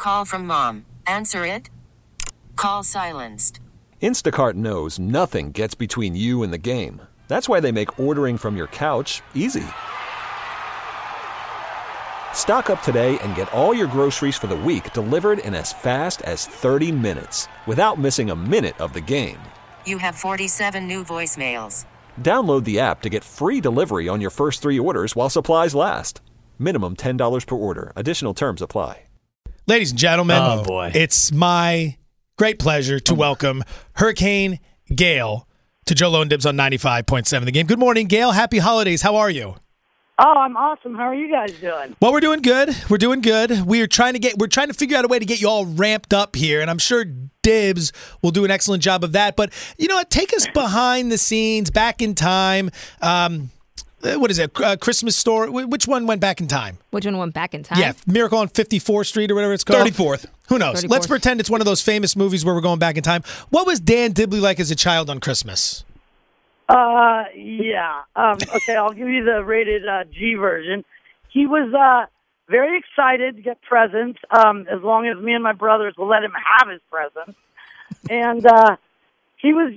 Call from mom. Answer it. Call silenced. Instacart knows nothing gets between you and the game. That's why they make ordering from your couch easy. Stock up today and get all your groceries for the week delivered in as fast as 30 minutes without missing a minute of the game. You have 47 new voicemails. Download the app to get free delivery on your first 3 orders while supplies last. Minimum $10 per order. Additional terms apply. Ladies and gentlemen, Oh, boy. It's my great pleasure to welcome Hurricane Gale to Joe Lowe and Dibs on 95.7 The Game. Good morning, Gale. Happy holidays. How are you? Oh, I'm awesome. How are you guys doing? Well, we're doing good. We're doing good. We're trying to figure out a way to get you all ramped up here, and I'm sure Dibs will do an excellent job of that. But you know what? Take us behind the scenes, back in time. What is it? Christmas Story? Which one went back in time? Which one went back in time? Yeah, Miracle on 54th Street or whatever it's called. 34th. Who knows? 34th. Let's pretend it's one of those famous movies where we're going back in time. What was Dan Dibley like as a child on Christmas? Yeah. Okay, I'll give you the rated G version. He was very excited to get presents, as long as me and my brothers will let him have his presents. And he was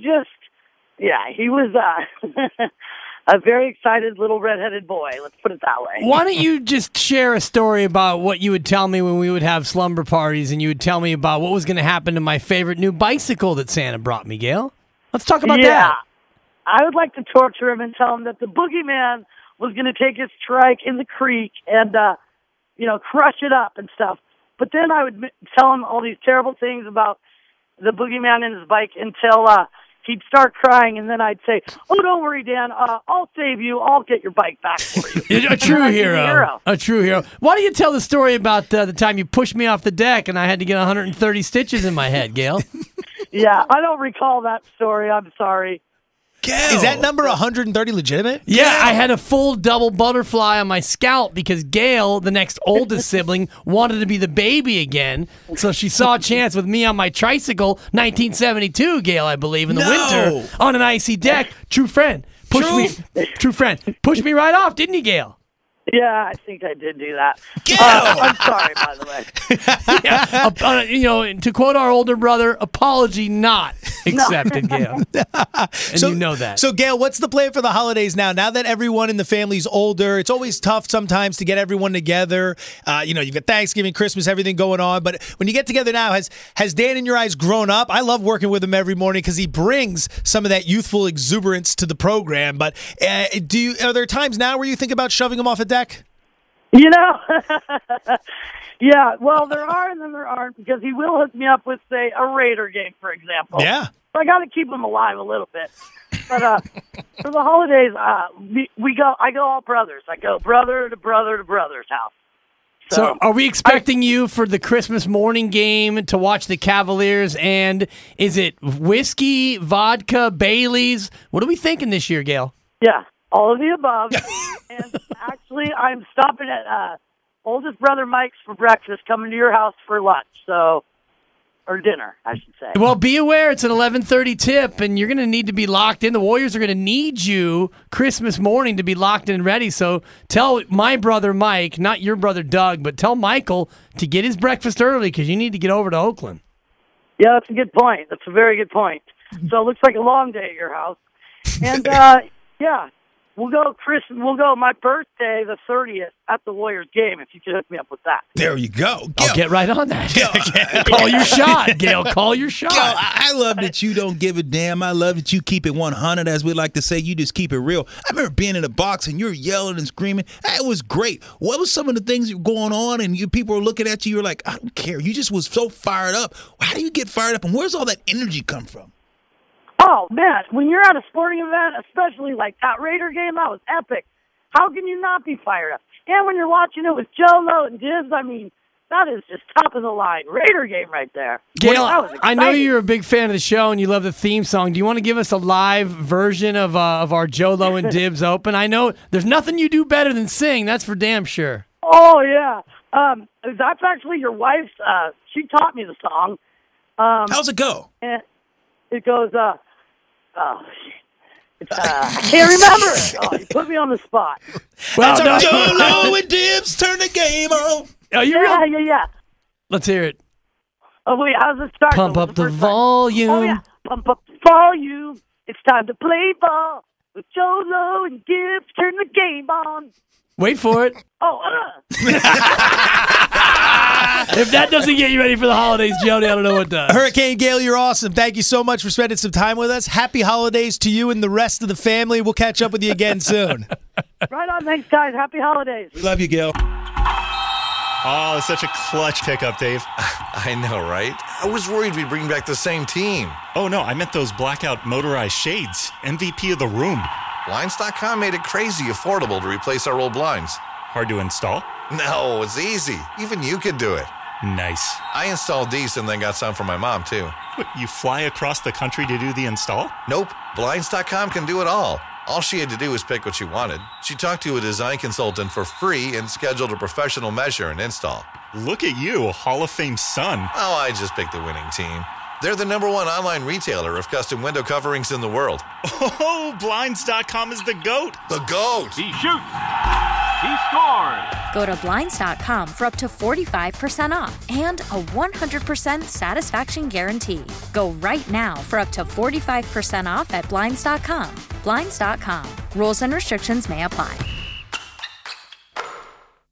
a very excited little redheaded boy. Let's put it that way. Why don't you just share a story about what you would tell me when we would have slumber parties, and you would tell me about what was going to happen to my favorite new bicycle that Santa brought me, Gail? Let's talk about that. I would like to torture him and tell him that the boogeyman was going to take his trike in the creek and, crush it up and stuff. But then I would tell him all these terrible things about the boogeyman and his bike until he'd start crying, and then I'd say, "Oh, don't worry, Dan. I'll save you. I'll get your bike back for you." A true hero. A true hero. Why don't you tell the story about the time you pushed me off the deck and I had to get 130 stitches in my head, Gail? Yeah, I don't recall that story. I'm sorry. Is that number 130 legitimate? Yeah, I had a full double butterfly on my scalp because Gail, the next oldest sibling, wanted to be the baby again. So she saw a chance with me on my tricycle, 1972, Gail, I believe, in the winter, on an icy deck. True friend. True friend. Pushed me right off, didn't you, Gail? Yeah, I think I did do that. I'm sorry, by the way. Yeah, to quote our older brother, apology not accepted, Gail. And you know that. So, Gail, what's the plan for the holidays now? Now that everyone in the family's older, it's always tough sometimes to get everyone together. You've got Thanksgiving, Christmas, everything going on. But when you get together now, has Dan in your eyes grown up? I love working with him every morning because he brings some of that youthful exuberance to the program. But are there times now where you think about shoving him off a deck? Yeah, well, there are and then there aren't, because he will hook me up with, say, a Raider game, for example. Yeah. So I got to keep him alive a little bit. But for the holidays, I go all brothers. I go brother to brother to brother's house. So are we expecting you for the Christmas morning game to watch the Cavaliers? And is it whiskey, vodka, Baileys? What are we thinking this year, Gail? Yeah. All of the above. And actually, I'm stopping at oldest brother Mike's for breakfast, coming to your house for lunch, or dinner, I should say. Well, be aware it's an 11:30 tip, and you're going to need to be locked in. The Warriors are going to need you Christmas morning to be locked in and ready. So tell my brother Mike, not your brother Doug, but tell Michael to get his breakfast early because you need to get over to Oakland. Yeah, that's a good point. That's a very good point. So it looks like a long day at your house. And, yeah. We'll go my birthday, the 30th, at the Warriors game, if you could hook me up with that. There you go. I'll get right on that. Call your shot, Gail. Call your shot. Gail, I love that you don't give a damn. I love that you keep it 100, as we like to say. You just keep it real. I remember being in a box and you're yelling and screaming. It was great. What was some of the things that were going on and people were looking at you? You're like, I don't care. You just was so fired up. How do you get fired up, and where's all that energy come from? Oh, man, when you're at a sporting event, especially like that Raider game, that was epic. How can you not be fired up? And when you're watching it with Joe Lowe and Dibs, I mean, that is just top of the line. Raider game right there. Gail, I know you're a big fan of the show and you love the theme song. Do you want to give us a live version of our Joe Lowe and Dibs Open? I know there's nothing you do better than sing. That's for damn sure. Oh, yeah. That's actually your wife's. She taught me the song. How's it go? And it goes, I can't remember it. Oh, you put me on the spot. Well, Joe Lowe and Dibs turn the game on. Oh, yeah. Let's hear it. Oh, wait, how's it start? Pump What up was the first line? volume. Oh, yeah. Pump up the volume. It's time to play ball with Joe Lowe and Gibbs. Turn the game on. Wait for it. Oh, If that doesn't get you ready for the holidays, Jody, I don't know what does. Hurricane Gale, you're awesome. Thank you so much for spending some time with us. Happy holidays to you and the rest of the family. We'll catch up with you again soon. right on. Thanks, guys. Happy holidays. We love you, Gail. Oh, it's such a clutch pickup, Dave. I know, right? I was worried we'd bring back the same team. Oh, no, I meant those blackout motorized shades. MVP of the room. Blinds.com made it crazy affordable to replace our old blinds. Hard to install? No, it's easy. Even you could do it. Nice. I installed these and then got some for my mom, too. What, you fly across the country to do the install? Nope. Blinds.com can do it all. All she had to do was pick what she wanted. She talked to a design consultant for free and scheduled a professional measure and install. Look at you, Hall of Fame son. Oh, I just picked the winning team. They're the #1 online retailer of custom window coverings in the world. Oh, Blinds.com is the GOAT. The GOAT! He shoots. He scores. Go to Blinds.com for up to 45% off and a 100% satisfaction guarantee. Go right now for up to 45% off at Blinds.com. Blinds.com. Rules and restrictions may apply.